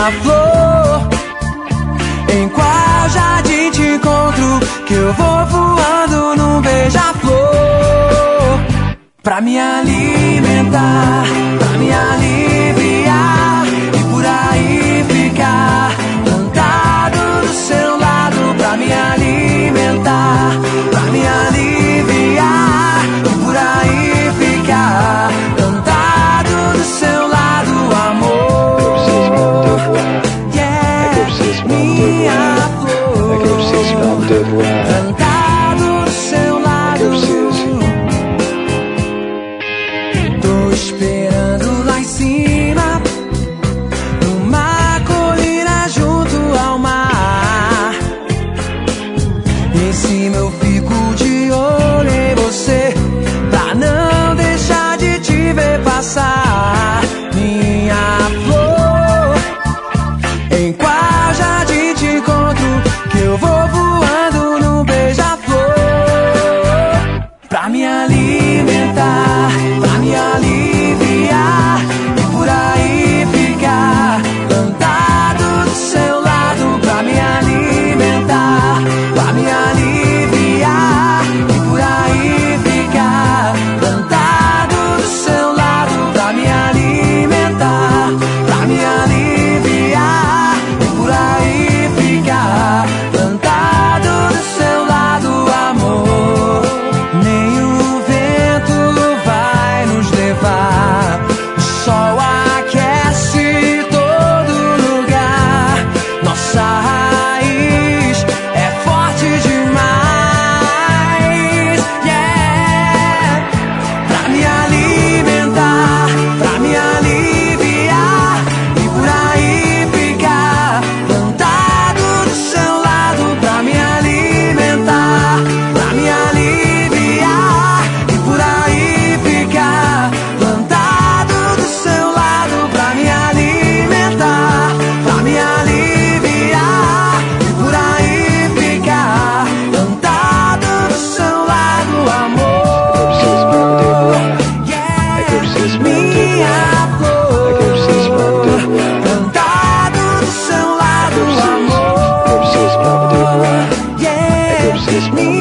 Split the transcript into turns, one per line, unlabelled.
flor. Em qual jardim te encontro, que eu vou voando num beija-flor. Pra me alimentar, pra me aliviar, e por aí ficar plantado do seu lado. Pra me alimentar, pra me aliviar, e por aí ficar plantado do seu lado, amor. Yeah, minha flor, plantado do seu lado. Tô esperando lá em cima, numa colina junto ao mar. Em cima eu fico de olho em você, pra não deixar de te ver passar. Minha flor, em qual jardim te encontro, que eu vou voando num beija-flor. Pra me alimentar, pra me aliviar, e por aí ficar plantado do seu lado. Pra me alimentar, pra me aliviar, e por aí ficar plantado do seu lado. Pra me alimentar, pra me aliviar, e por aí ficar plantado do seu lado, amor. Nem o vento vai nos levar, o sol aquece todo lugar. Nossa raiz é forte demais, yeah. Pra me alimentar, pra me aliviar, e por aí ficar plantado do seu lado. Pra me alimentar, pra me aliviar, e por aí ficar plantado do seu lado. Pra me alimentar, pra me aliviar, e por aí ficar plantado do seu lado, amor. Yeah, minha flor, plantado do seu lado, amor. Yeah, minha